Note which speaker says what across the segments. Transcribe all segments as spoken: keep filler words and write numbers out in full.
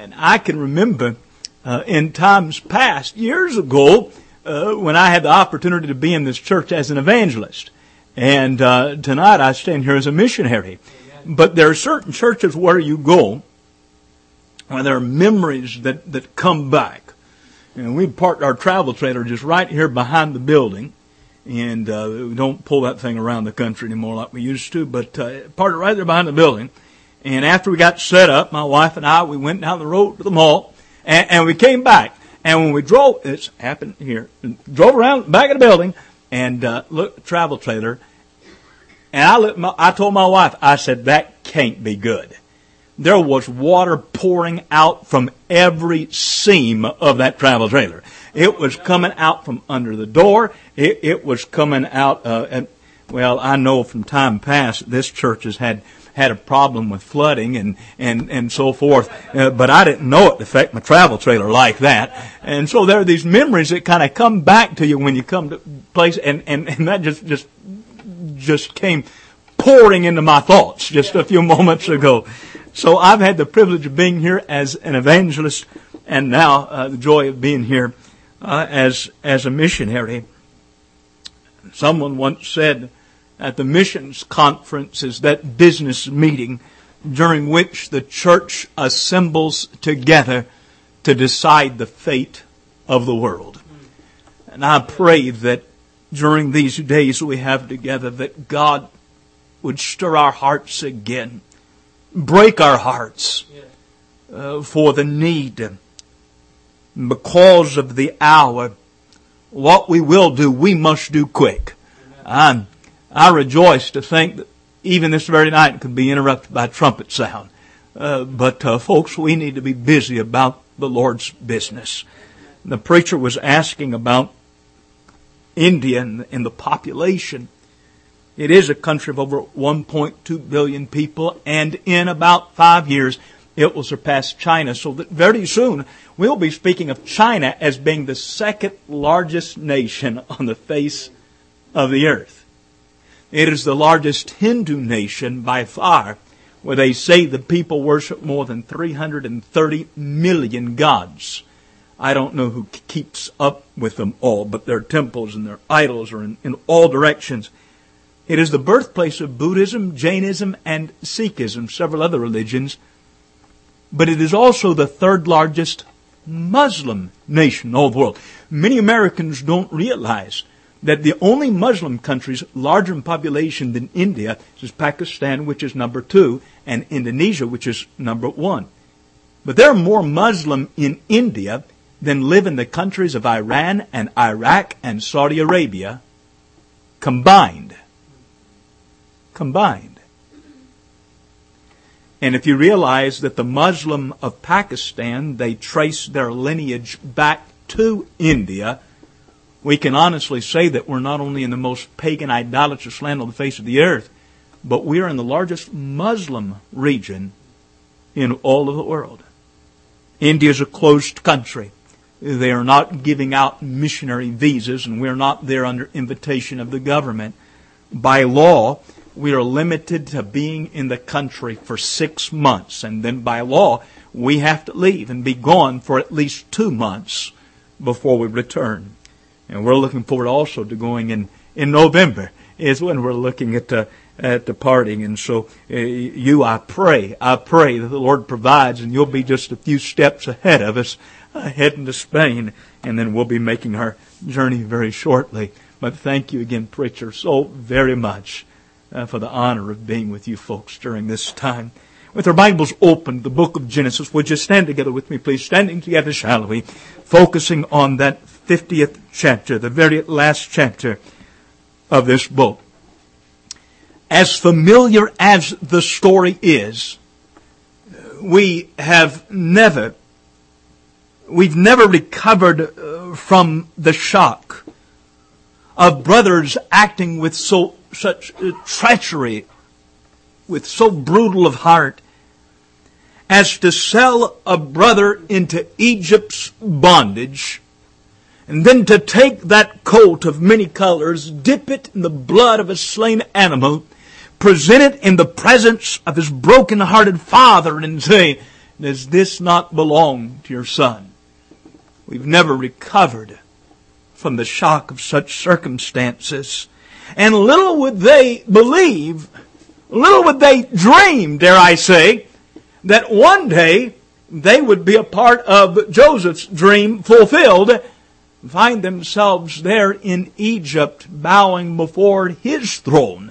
Speaker 1: And I can remember uh, in times past, years ago, uh, when I had the opportunity to be in this church as an evangelist. And uh, tonight I stand here as a missionary. But there are certain churches where you go, where there are memories that, that come back. And we parked our travel trailer just right here behind the building. And uh, we don't pull that thing around the country anymore like we used to, but uh, parked it right there behind the building. And after we got set up, my wife and I, we went down the road to the mall, and, and we came back. And when we drove, it's happened here, drove around the back of the building, and uh, looked at the travel trailer. And I, looked, my, I told my wife, I said, that can't be good. There was water pouring out from every seam of that travel trailer. It was coming out from under the door. It, it was coming out, uh, and, well, I know from time past this church has had, had a problem with flooding and, and, and so forth. Uh, but I didn't know it affect my travel trailer like that. And so there are these memories that kind of come back to you when you come to place, and, and, and that just, just, just came pouring into my thoughts just a few moments ago. So I've had the privilege of being here as an evangelist, and now uh, the joy of being here uh, as as a missionary. Someone once said that the missions conference is that business meeting during which the church assembles together to decide the fate of the world. And I pray that during these days we have together that God would stir our hearts again. Break our hearts uh, for the need. Because of the hour, what we will do, we must do quick. I, I rejoice to think that even this very night could be interrupted by trumpet sound. Uh, but uh, folks, we need to be busy about the Lord's business. The preacher was asking about India and, and the population. It is a country of over one point two billion people, and in about five years, it will surpass China. So that very soon, we'll be speaking of China as being the second largest nation on the face of the earth. It is the largest Hindu nation by far, where they say the people worship more than three hundred thirty million gods. I don't know who keeps up with them all, but their temples and their idols are in, in all directions. It is the birthplace of Buddhism, Jainism, and Sikhism, several other religions. But it is also the third largest Muslim nation in all the world. Many Americans don't realize that the only Muslim countries larger in population than India is Pakistan, which is number two, and Indonesia, which is number one. But there are more Muslim in India than live in the countries of Iran and Iraq and Saudi Arabia combined. Combined. And if you realize that the Muslim of Pakistan, they trace their lineage back to India, we can honestly say that we're not only in the most pagan, idolatrous land on the face of the earth, but we are in the largest Muslim region in all of the world. India is a closed country. They are not giving out missionary visas, and we're not there under invitation of the government. By law, we are limited to being in the country for six months. And then by law, we have to leave and be gone for at least two months before we return. And we're looking forward also to going in, in November is when we're looking at uh, at departing. And so uh, you, I pray, I pray that the Lord provides, and you'll be just a few steps ahead of us, uh, heading to Spain. And then we'll be making our journey very shortly. But thank you again, preacher, so very much. Uh, for the honor of being with you folks during this time. With our Bibles open, the book of Genesis, would you stand together with me, please? Standing together, shall we? Focusing on that fiftieth chapter, the very last chapter of this book. As familiar as the story is, we have never, we've never recovered uh, from the shock of brothers acting with so such treachery, with so brutal of heart, as to sell a brother into Egypt's bondage, and then to take that coat of many colors, dip it in the blood of a slain animal, present it in the presence of his broken-hearted father, and say, Does this not belong to your son? We've never recovered from the shock of such circumstances. And little would they believe, little would they dream, dare I say, that one day they would be a part of Joseph's dream fulfilled, find themselves there in Egypt bowing before his throne.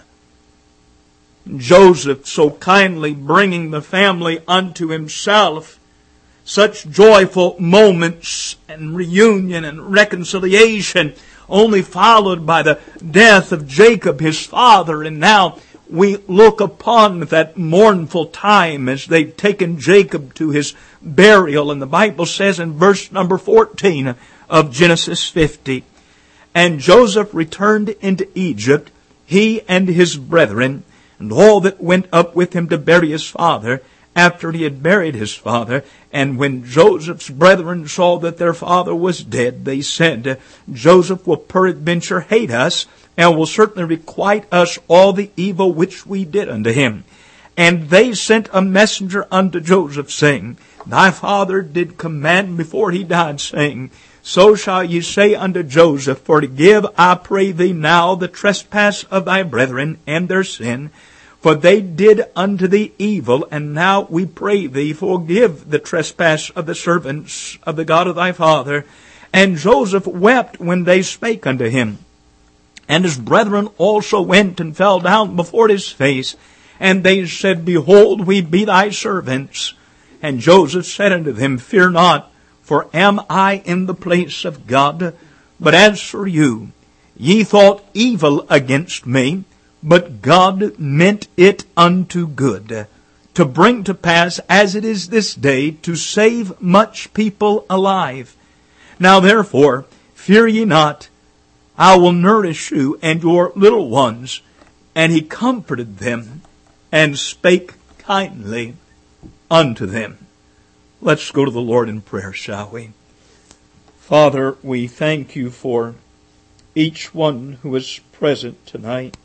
Speaker 1: Joseph so kindly bringing the family unto himself, such joyful moments and reunion and reconciliation, only followed by the death of Jacob, his father. And now we look upon that mournful time as they've taken Jacob to his burial. And the Bible says in verse number fourteen of Genesis fifty, "And Joseph returned into Egypt, he and his brethren, and all that went up with him to bury his father, after he had buried his father. And when Joseph's brethren saw that their father was dead, they said, Joseph will peradventure hate us, and will certainly requite us all the evil which we did unto him. And they sent a messenger unto Joseph, saying, Thy father did command before he died, saying, So shall ye say unto Joseph, Forgive, I pray thee now, the trespass of thy brethren, and their sin. For they did unto thee evil, and now we pray thee, forgive the trespass of the servants of the God of thy father. And Joseph wept when they spake unto him. And his brethren also went and fell down before his face. And they said, Behold, we be thy servants. And Joseph said unto them, Fear not, for am I in the place of God? But as for you, ye thought evil against me, but God meant it unto good, to bring to pass, as it is this day, to save much people alive. Now therefore, fear ye not, I will nourish you and your little ones. And he comforted them, and spake kindly unto them." Let's go to the Lord in prayer, shall we? Father, we thank you for each one who is present tonight.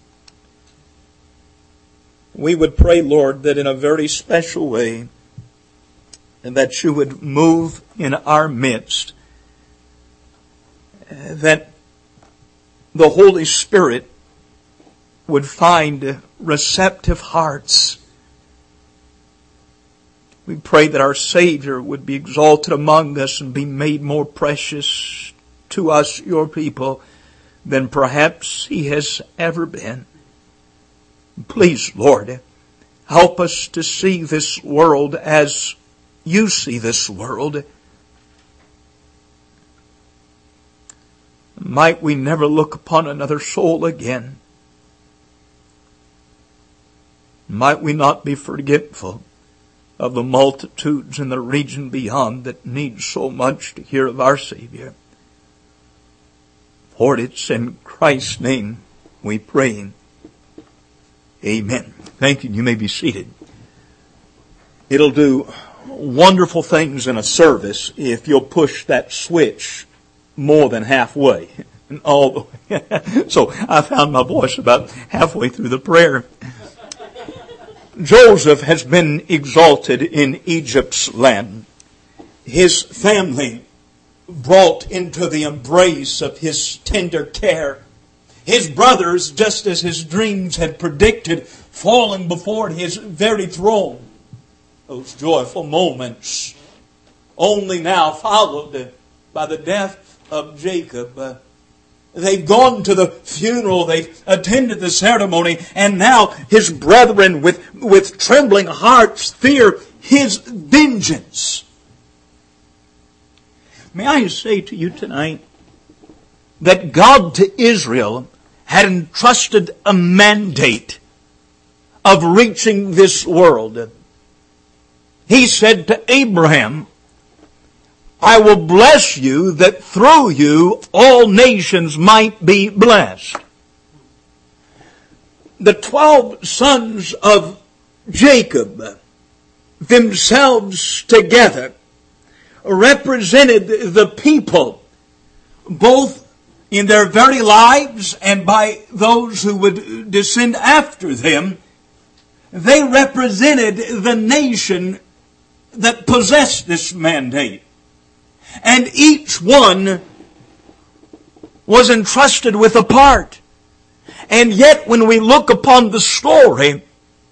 Speaker 1: We would pray, Lord, that in a very special way, and that you would move in our midst, that the Holy Spirit would find receptive hearts. We pray that our Savior would be exalted among us and be made more precious to us, your people, than perhaps he has ever been. Please, Lord, help us to see this world as you see this world. Might we never look upon another soul again. Might we not be forgetful of the multitudes in the region beyond that need so much to hear of our Savior. For it's in Christ's name we pray. Amen. Thank you. You may be seated. It'll do wonderful things in a service if you'll push that switch more than halfway. And all the way. So I found my voice about halfway through the prayer. Joseph has been exalted in Egypt's land. His family brought into the embrace of his tender care. His brothers, just as his dreams had predicted, falling before his very throne. Those joyful moments only now followed by the death of Jacob. Uh, they've gone to the funeral, they've attended the ceremony, and now his brethren with, with trembling hearts fear his vengeance. May I say to you tonight that God to Israel had entrusted a mandate of reaching this world. He said to Abraham, I will bless you that through you all nations might be blessed. The twelve sons of Jacob themselves together represented the people, both in their very lives and by those who would descend after them. They represented the nation that possessed this mandate. And each one was entrusted with a part. And yet when we look upon the story,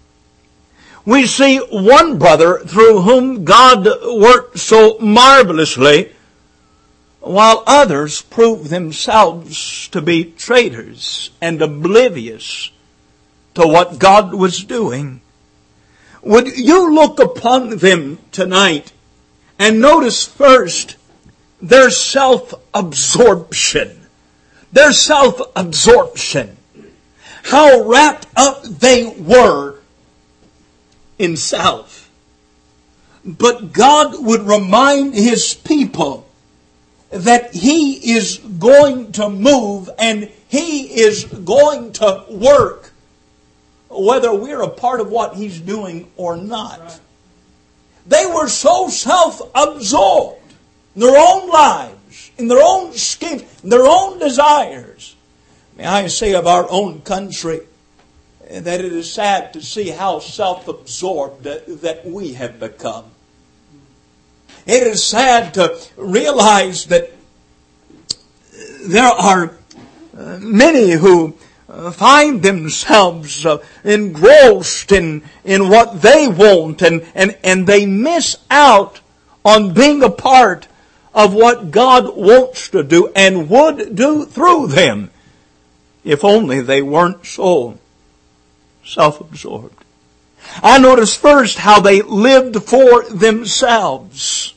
Speaker 1: we see one brother through whom God worked so marvelously, while others proved themselves to be traitors and oblivious to what God was doing. Would you look upon them tonight and notice first their self-absorption. Their self-absorption. How wrapped up they were in self. But God would remind His people that He is going to move and He is going to work whether we're a part of what He's doing or not. Right. They were so self-absorbed in their own lives, in their own schemes, their own desires. May I say of our own country that it is sad to see how self-absorbed that we have become. It is sad to realize that there are many who find themselves engrossed in, in what they want, and, and, and they miss out on being a part of what God wants to do and would do through them if only they weren't so self-absorbed. I notice first how they lived for themselves.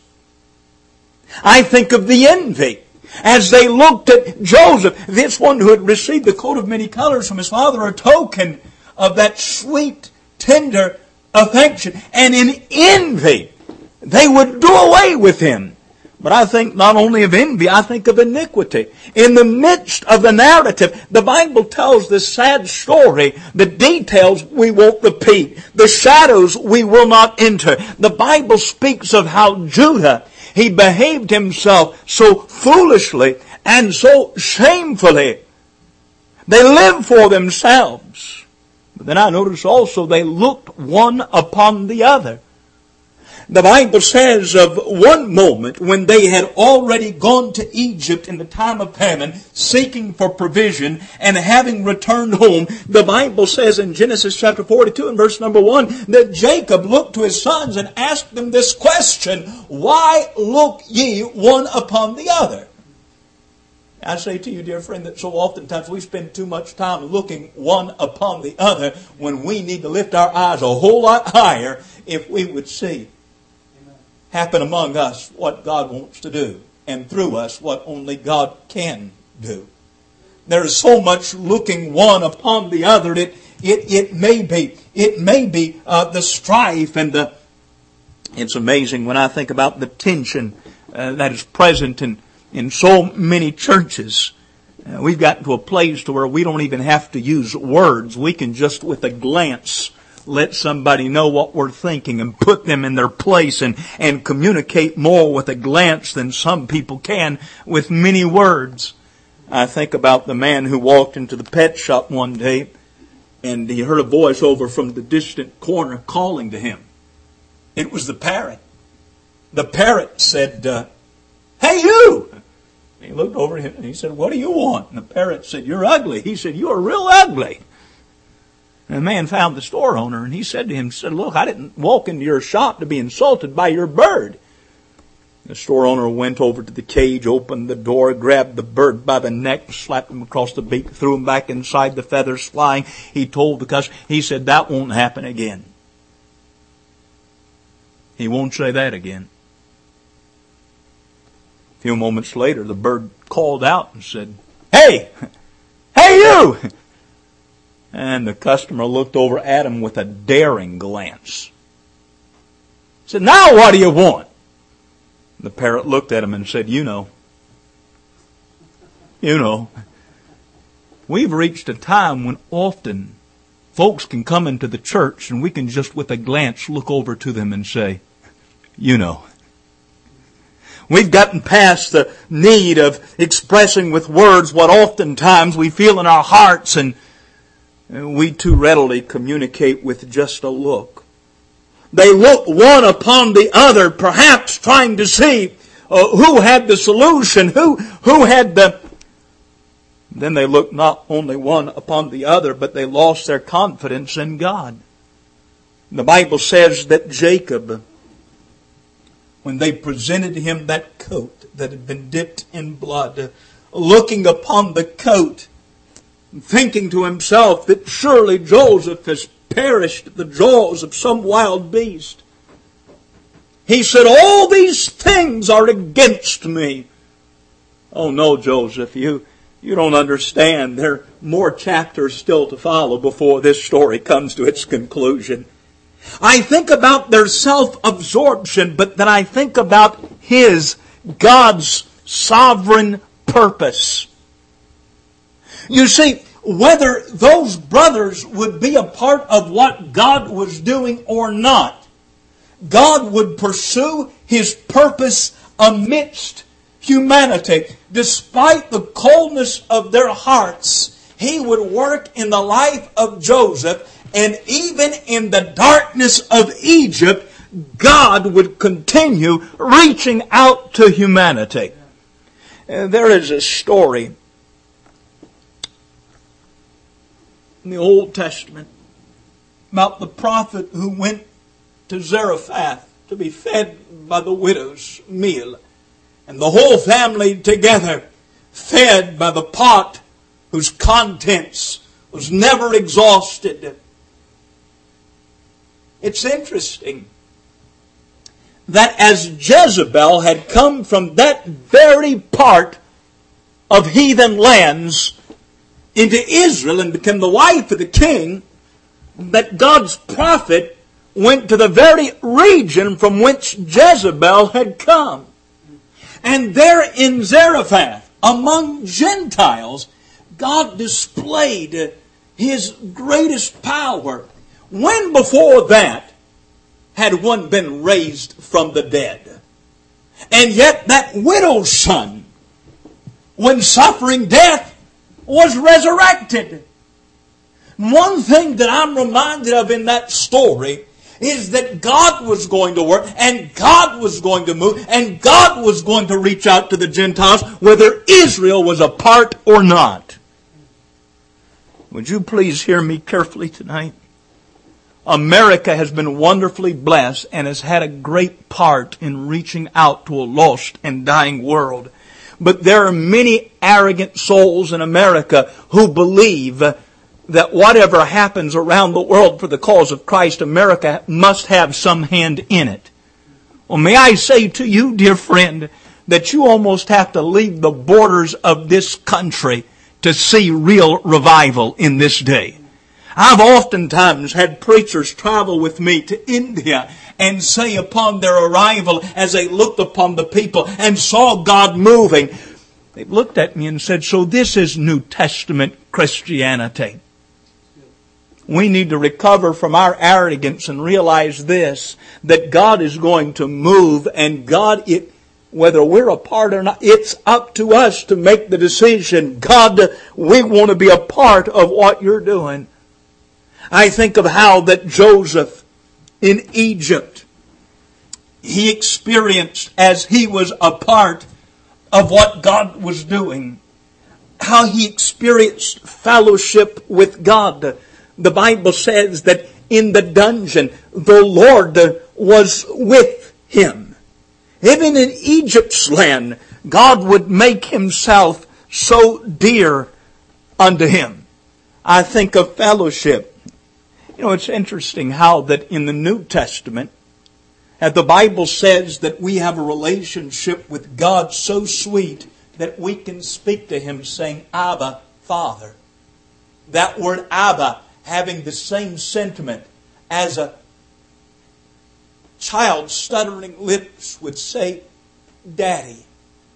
Speaker 1: I think of the envy. As they looked at Joseph, this one who had received the coat of many colors from his father, a token of that sweet, tender affection. And in envy, they would do away with him. But I think not only of envy, I think of iniquity. In the midst of the narrative, the Bible tells this sad story. The details we won't repeat. The shadows we will not enter. The Bible speaks of how Judah, he behaved himself so foolishly and so shamefully. They lived for themselves. But then I notice also they looked one upon the other. The Bible says of one moment when they had already gone to Egypt in the time of famine, seeking for provision, and having returned home, the Bible says in Genesis chapter forty-two and verse number one, that Jacob looked to his sons and asked them this question, "Why look ye one upon the other?" I say to you, dear friend, that so oftentimes we spend too much time looking one upon the other when we need to lift our eyes a whole lot higher if we would see happen among us what God wants to do, and through us what only God can do. There is so much looking one upon the other. It it it may be it may be uh, the strife and the. It's amazing when I think about the tension uh, that is present in in so many churches. Uh, we've gotten to a place to where we don't even have to use words. We can just with a glance let somebody know what we're thinking and put them in their place and, and communicate more with a glance than some people can with many words. I think about the man who walked into the pet shop one day and he heard a voice over from the distant corner calling to him. It was the parrot. The parrot said, uh, "Hey you!" He looked over at him and he said, "What do you want?" And the parrot said, "You're ugly." He said, "You are real ugly." And the man found the store owner and he said to him, said, "Look, I didn't walk into your shop to be insulted by your bird." The store owner went over to the cage, opened the door, grabbed the bird by the neck, slapped him across the beak, threw him back inside, the feathers flying. He told the customer, he said, "That won't happen again." He won't say that again. A few moments later, the bird called out and said, "Hey! Hey you!" And the customer looked over at him with a daring glance. He said, "Now what do you want?" The parrot looked at him and said, "You know. You know." We've reached a time when often folks can come into the church and we can just with a glance look over to them and say, "You know." We've gotten past the need of expressing with words what oftentimes we feel in our hearts, and we too readily communicate with just a look. They looked one upon the other, perhaps trying to see uh, who had the solution, who, who had the... Then they looked not only one upon the other, but they lost their confidence in God. The Bible says that Jacob, when they presented him that coat that had been dipped in blood, looking upon the coat, thinking to himself that surely Joseph has perished at the jaws of some wild beast. He said, all these things are against me. Oh no, Joseph, you, you don't understand. There are more chapters still to follow before this story comes to its conclusion. I think about their self-absorption, but then I think about His, God's sovereign purpose. You see, whether those brothers would be a part of what God was doing or not, God would pursue His purpose amidst humanity. Despite the coldness of their hearts, He would work in the life of Joseph, and even in the darkness of Egypt, God would continue reaching out to humanity. Uh, there is a story in the Old Testament about the prophet who went to Zarephath to be fed by the widow's meal. And the whole family together fed by the pot whose contents was never exhausted. It's interesting that as Jezebel had come from that very part of heathen lands into Israel and became the wife of the king, that God's prophet went to the very region from which Jezebel had come. And there in Zarephath, among Gentiles, God displayed His greatest power. When before that had one been raised from the dead? And yet that widow's son, when suffering death, was resurrected. One thing that I'm reminded of in that story is that God was going to work, and God was going to move, and God was going to reach out to the Gentiles, whether Israel was a part or not. Would you please hear me carefully tonight? America has been wonderfully blessed and has had a great part in reaching out to a lost and dying world. But there are many arrogant souls in America who believe that whatever happens around the world for the cause of Christ, America must have some hand in it. Well, may I say to you, dear friend, that you almost have to leave the borders of this country to see real revival in this day. I've oftentimes had preachers travel with me to India and say upon their arrival, as they looked upon the people and saw God moving, they looked at me and said, so this is New Testament Christianity. We need to recover from our arrogance and realize this, that God is going to move, and God, it, whether we're a part or not, it's up to us to make the decision. God, we want to be a part of what you're doing. I think of how that Joseph in Egypt, he experienced as he was a part of what God was doing, how he experienced fellowship with God. The Bible says that in the dungeon, the Lord was with him. Even in Egypt's land, God would make Himself so dear unto him. I think of fellowship. You know, it's interesting how that in the New Testament, that the Bible says that we have a relationship with God so sweet that we can speak to Him saying, Abba, Father. That word Abba having the same sentiment as a child's stuttering lips would say, Daddy.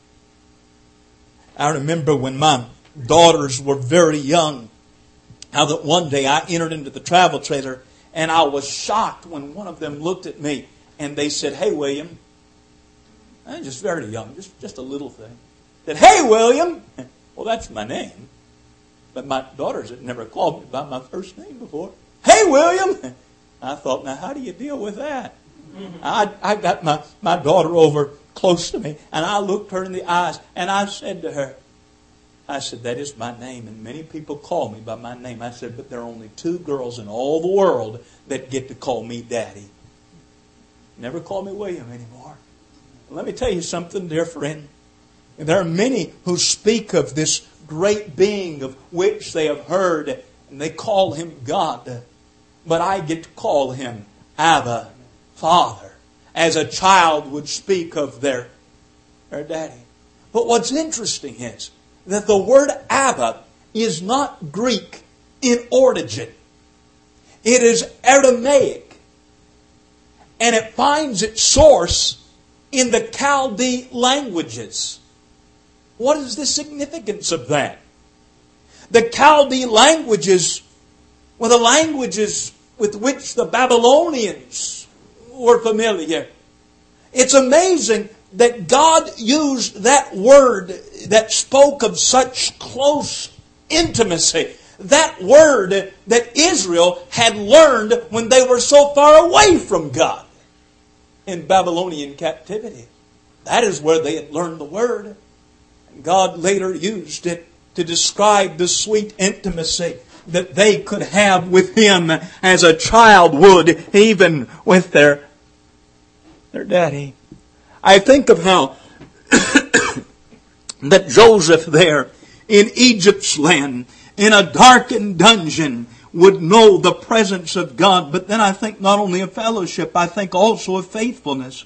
Speaker 1: I remember when my daughters were very young, how that one day I entered into the travel trailer and I was shocked when one of them looked at me and they said, hey, William. I'm just very young, just, just a little thing. Said, hey, William. Well, that's my name. But my daughters had never called me by my first name before. Hey, William. I thought, now how do you deal with that? I, I got my, my daughter over close to me, and I looked her in the eyes, and I said to her, I said, that is my name, and many people call me by my name. I said, but there are only two girls in all the world that get to call me Daddy. Never call me William anymore. Let me tell you something, dear friend. There are many who speak of this great being of which they have heard, and they call Him God. But I get to call Him Abba, Father, as a child would speak of their, their daddy. But what's interesting is that the word Abba is not Greek in origin. It is Aramaic. And it finds its source in the Chaldee languages. What is the significance of that? The Chaldee languages were the languages with which the Babylonians were familiar. It's amazing that God used that word that spoke of such close intimacy. That word that Israel had learned when they were so far away from God in Babylonian captivity. That is where they had learned the word. God later used it to describe the sweet intimacy that they could have with Him as a child would, even with their, their daddy. I think of how that Joseph there in Egypt's land, in a darkened dungeon, would know the presence of God. But then I think not only of fellowship, I think also of faithfulness.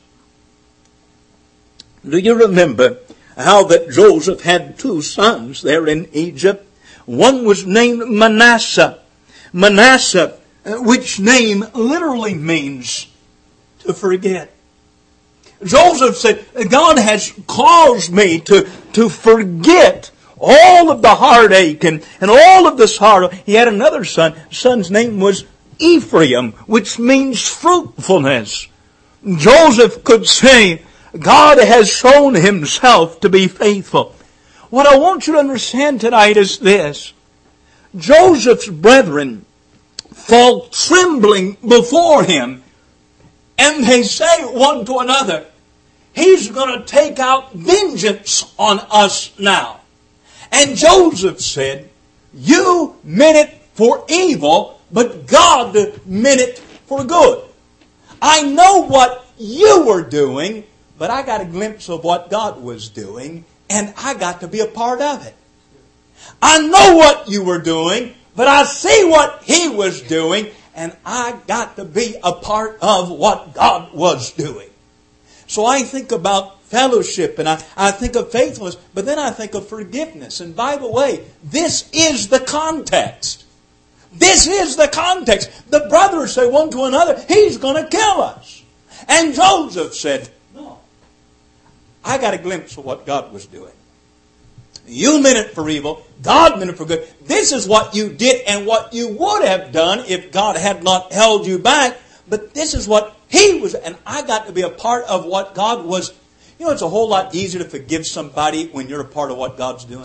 Speaker 1: Do you remember how that Joseph had two sons there in Egypt? One was named Manasseh. Manasseh, which name literally means to forget. Joseph said, God has caused me to, to forget all of the heartache and, and all of the sorrow. He had another son. The son's name was Ephraim, which means fruitfulness. Joseph could say, God has shown Himself to be faithful. What I want you to understand tonight is this. Joseph's brethren fall trembling before him, and they say one to another, He's going to take out vengeance on us now. And Joseph said, you meant it for evil, but God meant it for good. I know what you were doing, but I got a glimpse of what God was doing, and I got to be a part of it. I know what you were doing, but I see what He was doing, and I got to be a part of what God was doing. So I think about fellowship, and I, I think of faithfulness, but then I think of forgiveness. And by the way, this is the context. This is the context. The brothers say one to another, He's going to kill us. And Joseph said, no, I got a glimpse of what God was doing. You meant it for evil. God meant it for good. This is what you did and what you would have done if God had not held you back. But this is what He was. And I got to be a part of what God was. You know, it's a whole lot easier to forgive somebody when you're a part of what God's doing.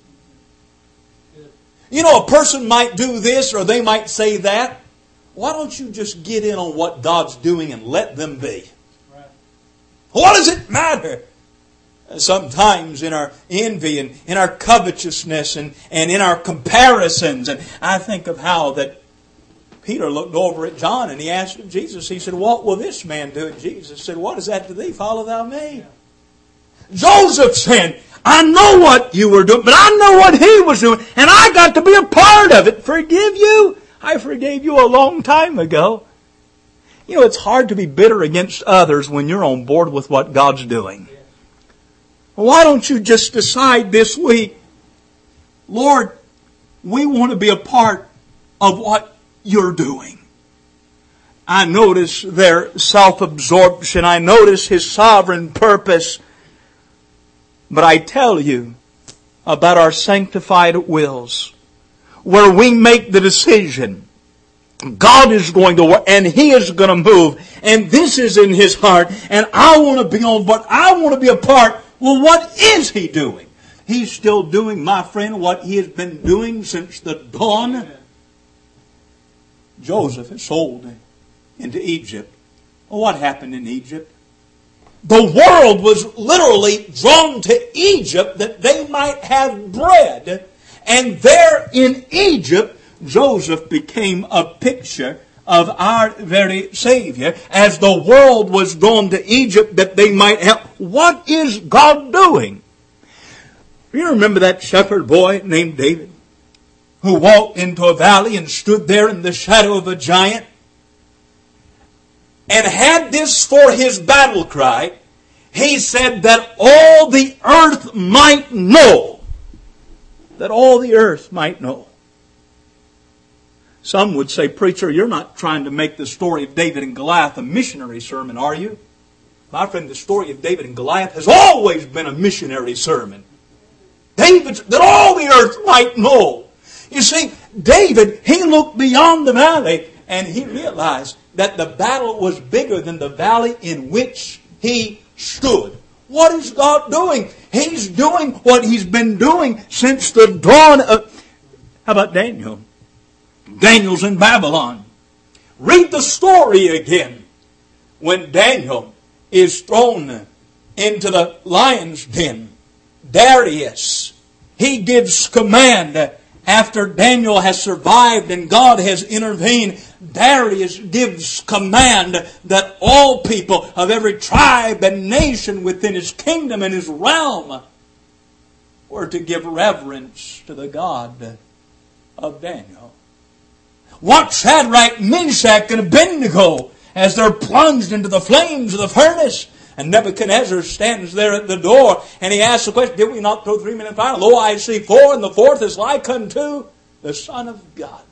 Speaker 1: You know, a person might do this or they might say that. Why don't you just get in on what God's doing and let them be? What does it matter? Sometimes in our envy and in our covetousness and, and in our comparisons. And I think of how that Peter looked over at John and he asked Jesus, he said, what will this man do? And Jesus said, what is that to thee? Follow thou me. Joseph said, I know what you were doing, but I know what he was doing, and I got to be a part of it. Forgive you? I forgave you a long time ago. You know, it's hard to be bitter against others when you're on board with what God's doing. Why don't you just decide this week, Lord, we want to be a part of what you're doing. I notice their self-absorption. I notice His sovereign purpose. But I tell you about our sanctified wills, where we make the decision. God is going to work, and He is going to move, and this is in His heart, and I want to be on, but I want to be a part. Well, what is He doing? He's still doing, my friend, what He has been doing since the dawn. Joseph has sold into Egypt. Well, what happened in Egypt? The world was literally drawn to Egypt that they might have bread. And there in Egypt, Joseph became a picture of our very Savior, as the world was drawn to Egypt that they might have. What is God doing? You remember that shepherd boy named David, who walked into a valley and stood there in the shadow of a giant, and had this for his battle cry? He said that all the earth might know. That all the earth might know. Some would say, preacher, you're not trying to make the story of David and Goliath a missionary sermon, are you? My friend, the story of David and Goliath has always been a missionary sermon. David's, that all the earth might know. You see, David, he looked beyond the valley and he realized that the battle was bigger than the valley in which he stood. What is God doing? He's doing what He's been doing since the dawn of... How about Daniel? Daniel's in Babylon. Read the story again. When Daniel is thrown into the lion's den, Darius, he gives command after Daniel has survived and God has intervened. Darius gives command that all people of every tribe and nation within his kingdom and his realm were to give reverence to the God of Daniel. What Shadrach, Meshach, and Abednego as they're plunged into the flames of the furnace. And Nebuchadnezzar stands there at the door and he asks the question, did we not throw three men in fire? Lo, I see four, and the fourth is like unto the Son of God.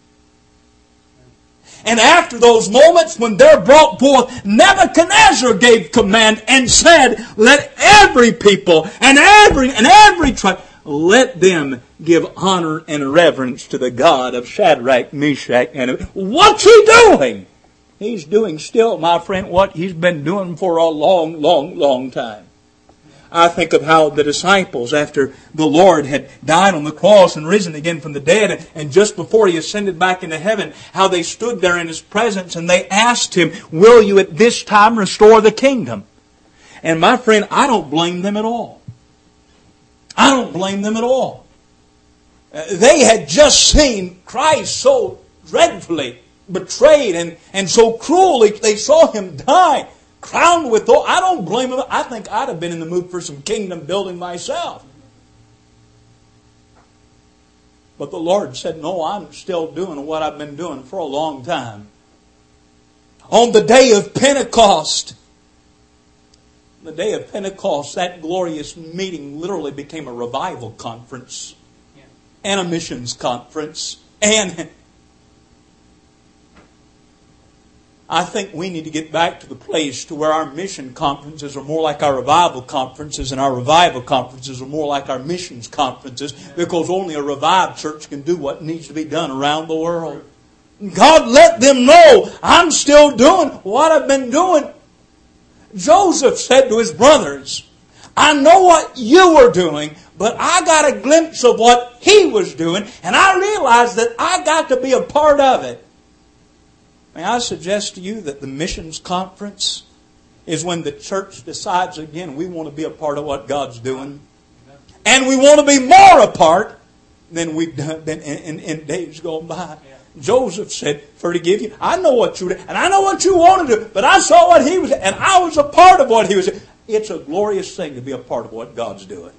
Speaker 1: And after those moments when they're brought forth, Nebuchadnezzar gave command and said, let every people and every and every tribe, let them give honor and reverence to the God of Shadrach, Meshach, and Abednego. What's He doing? He's doing still, my friend, what He's been doing for a long, long, long time. I think of how the disciples, after the Lord had died on the cross and risen again from the dead, and just before He ascended back into heaven, how they stood there in His presence and they asked Him, will you at this time restore the kingdom? And my friend, I don't blame them at all. I don't blame them at all. They had just seen Christ so dreadfully betrayed and, and so cruelly. They saw Him die, crowned with thorns. I don't blame them. I think I'd have been in the mood for some kingdom building myself. But the Lord said, no, I'm still doing what I've been doing for a long time. On the day of Pentecost, the day of Pentecost, that glorious meeting literally became a revival conference and a missions conference. And I think we need to get back to the place to where our mission conferences are more like our revival conferences, and our revival conferences are more like our missions conferences, because only a revived church can do what needs to be done around the world. God let them know, I'm still doing what I've been doing. Joseph said to his brothers, I know what you were doing, but I got a glimpse of what he was doing, and I realized that I got to be a part of it. May I suggest to you that the missions conference is when the church decides again we want to be a part of what God's doing. And we want to be more a part than we've done in, in, in days gone by. Joseph said, for to give you, I know what you did, and I know what you want to do, but I saw what he was, and I was a part of what he was doing. It's a glorious thing to be a part of what God's doing.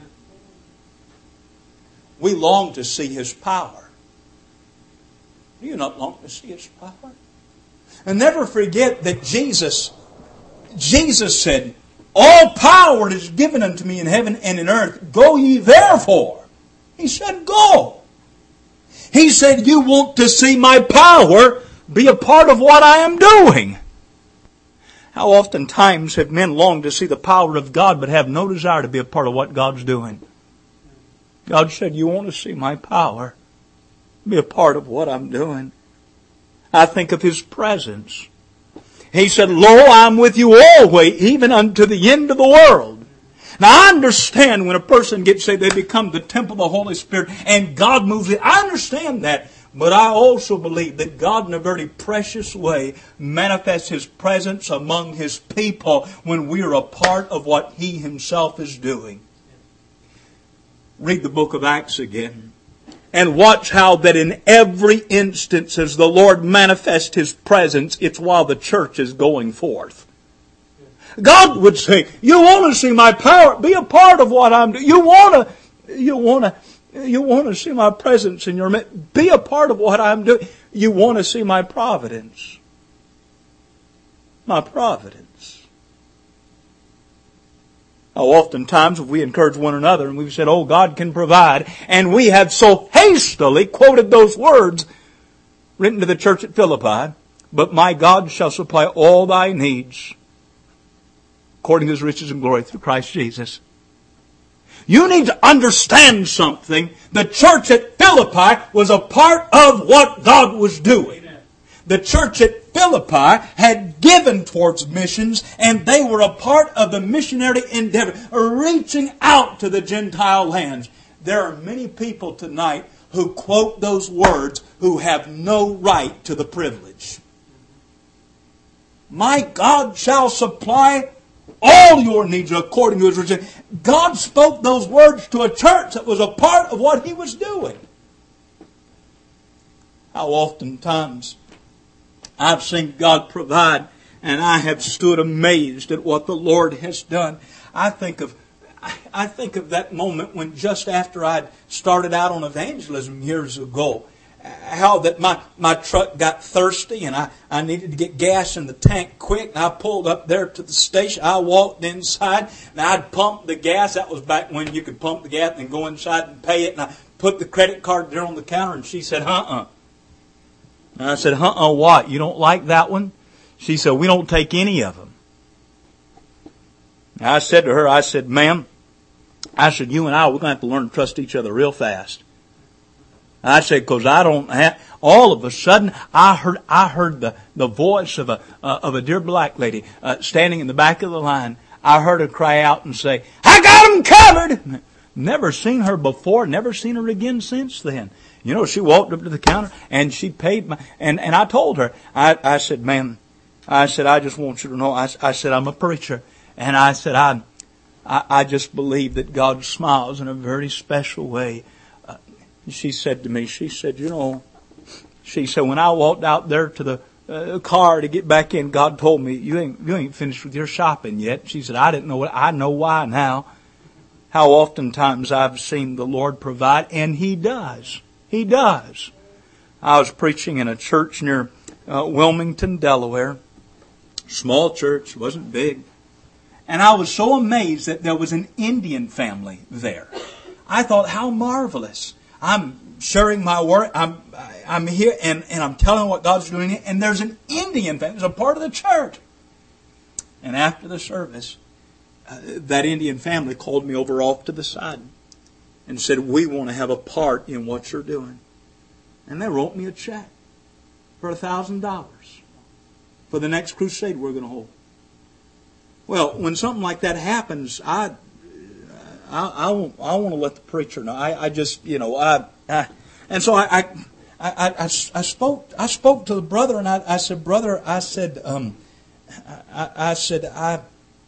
Speaker 1: We long to see His power. Do you not long to see His power? And never forget that Jesus, Jesus said, all power is given unto me in heaven and in earth. Go ye therefore. He said, go. He said, you want to see my power, be a part of what I am doing. How oftentimes have men longed to see the power of God but have no desire to be a part of what God's doing? God said, you want to see my power, be a part of what I'm doing. I think of His presence. He said, lo, I'm with you always, even unto the end of the world. Now I understand when a person gets saved, they become the temple of the Holy Spirit and God moves it. I understand that. But I also believe that God in a very precious way manifests His presence among His people when we are a part of what He Himself is doing. Read the book of Acts again. And watch how that in every instance as the Lord manifests His presence, it's while the church is going forth. God would say, you want to see my power? Be a part of what I'm doing. You want to, you want to, you want to see my presence in your midst? Be a part of what I'm doing. You want to see my providence. My providence. How oftentimes have we encouraged one another and we've said, oh, God can provide. And we have so hastily quoted those words written to the church at Philippi. But my God shall supply all thy needs according to His riches and glory through Christ Jesus. You need to understand something. The church at Philippi was a part of what God was doing. The church at Philippi had given towards missions, and they were a part of the missionary endeavor, reaching out to the Gentile lands. There are many people tonight who quote those words who have no right to the privilege. My God shall supply all your needs according to His riches. God spoke those words to a church that was a part of what He was doing. How oftentimes I've seen God provide, and I have stood amazed at what the Lord has done. I think of, I think of that moment when just after I'd started out on evangelism years ago, how that my, my truck got thirsty and I, I needed to get gas in the tank quick, and I pulled up there to the station. I walked inside and I'd pump the gas. That was back when you could pump the gas and go inside and pay it. And I put the credit card there on the counter, and she said, uh-uh. And I said, uh-uh, what? You don't like that one? She said, we don't take any of them. And I said to her, I said, ma'am, I said, you and I, we're going to have to learn to trust each other real fast. I said, because I don't have, all of a sudden, I heard, I heard the, the voice of a, uh, of a dear black lady, uh, standing in the back of the line. I heard her cry out and say, I got them covered! Never seen her before, never seen her again since then. You know, she walked up to the counter and she paid my, and, and I told her, I, I said, ma'am, I said, I just want you to know, I, I said, I'm a preacher. And I said, I, I, I just believe that God smiles in a very special way. Uh, she said to me, she said, you know, she said, when I walked out there to the uh, car to get back in, God told me, you ain't, you ain't finished with your shopping yet. She said, I didn't know what, I know why now. How oftentimes I've seen the Lord provide, and He does. He does. I was preaching in a church near uh, Wilmington, Delaware. Small church, wasn't big. And I was so amazed that there was an Indian family there. I thought, how marvelous. I'm sharing my word. I'm I'm here and, and I'm telling what God's doing. And there's an Indian family. It's a part of the church. And after the service, uh, that Indian family called me over off to the side and said, we want to have a part in what you're doing. And they wrote me a check for a thousand dollars for the next crusade we're going to hold. Well, when something like that happens, I, I, I, want, I want to let the preacher know. I, I just, you know, I, I and so I, I, I, I, I spoke, I spoke to the brother, and I, I said, brother, I said, um, I, I said, I.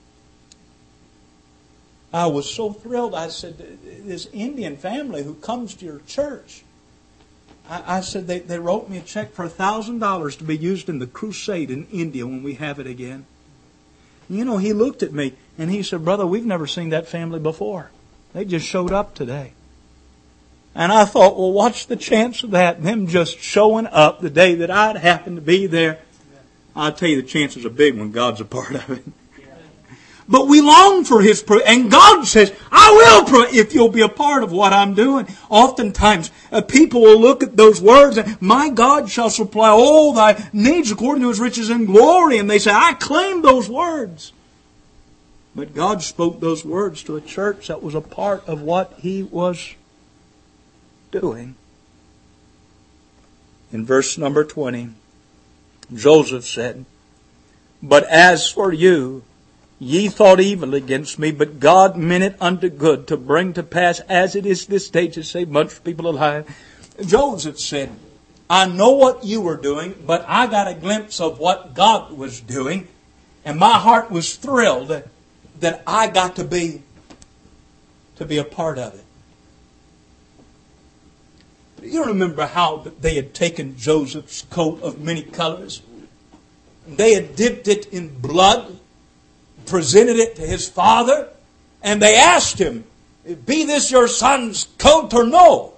Speaker 1: I was so thrilled. I said, this Indian family who comes to your church, I, I said, they, they wrote me a check for a thousand dollars to be used in the crusade in India when we have it again. You know, he looked at me and he said, brother, we've never seen that family before. They just showed up today. And I thought, well, what's the chance of that? Them just showing up the day that I'd happen to be there. I'll tell you, the chances are big when God's a part of it. But we long for His prayer. And God says, I will pray if you'll be a part of what I'm doing. Oftentimes, uh, people will look at those words and, my God shall supply all thy needs according to His riches and glory. And they say, I claim those words. But God spoke those words to a church that was a part of what He was doing. In verse number twenty, Joseph said, but as for you, ye thought evil against me, but God meant it unto good to bring to pass as it is this day to save much people alive. Joseph said, I know what you were doing, but I got a glimpse of what God was doing, and my heart was thrilled that I got to be to be a part of it. You remember how they had taken Joseph's coat of many colors? They had dipped it in blood, presented it to his father, and they asked him, "Be this your son's coat or no?"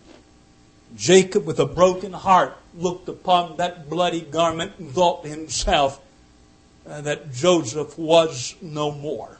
Speaker 1: Jacob, with a broken heart, looked upon that bloody garment and thought to himself uh, that Joseph was no more.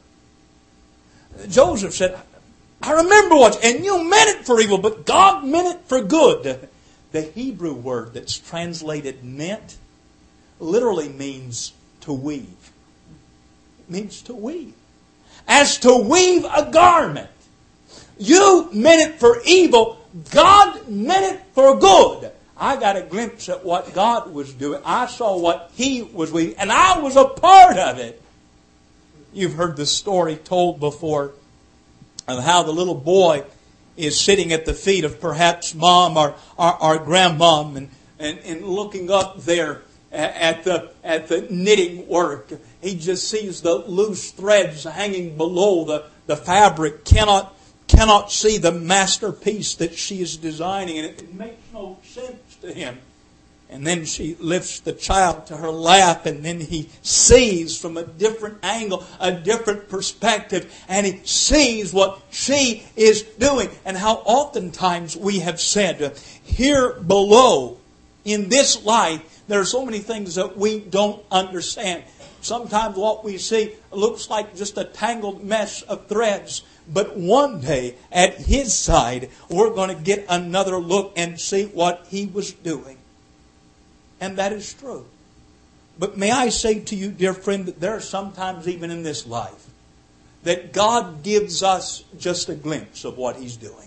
Speaker 1: Joseph said, "I remember what, and you meant it for evil, but God meant it for good." The Hebrew word that's translated meant literally means to weave. It means to weave. As to weave a garment. You meant it for evil. God meant it for good. I got a glimpse at what God was doing. I saw what He was weaving, and I was a part of it. You've heard the story told before of how the little boy is sitting at the feet of perhaps mom or, or, or grandmom and, and, and looking up there at the, at the knitting work. He just sees the loose threads hanging below the, the fabric, cannot cannot see the masterpiece that she is designing, and it, it makes no sense to him. And then she lifts the child to her lap, and then he sees from a different angle, a different perspective, and he sees what she is doing. And how oftentimes we have said, here below, in this life, there are so many things that we don't understand. Sometimes what we see looks like just a tangled mess of threads. But one day, at His side, we're going to get another look and see what He was doing. And that is true. But may I say to you, dear friend, that there are sometimes even in this life that God gives us just a glimpse of what He's doing.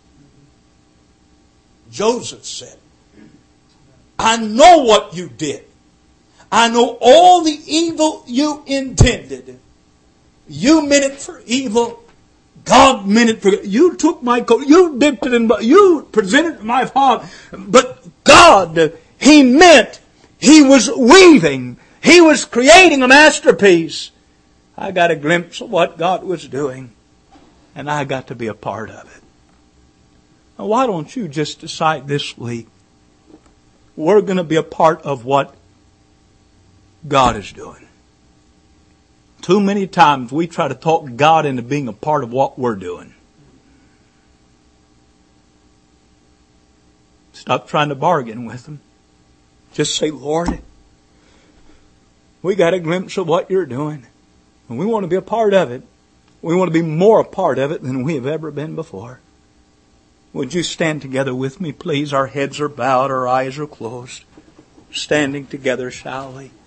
Speaker 1: Joseph said, "I know what you did. I know all the evil you intended. You meant it for evil. God meant it for good. You took my coat. You dipped it in blood. You presented it to my father. But God, He meant, He was weaving. He was creating a masterpiece." I got a glimpse of what God was doing, and I got to be a part of it. Now, why don't you just decide this week, we're going to be a part of what God is doing. Too many times we try to talk God into being a part of what we're doing. Stop trying to bargain with Him. Just say, "Lord, we got a glimpse of what You're doing, and we want to be a part of it. We want to be more a part of it than we have ever been before." Would you stand together with me, please? Our heads are bowed, our eyes are closed. Standing together, shall we?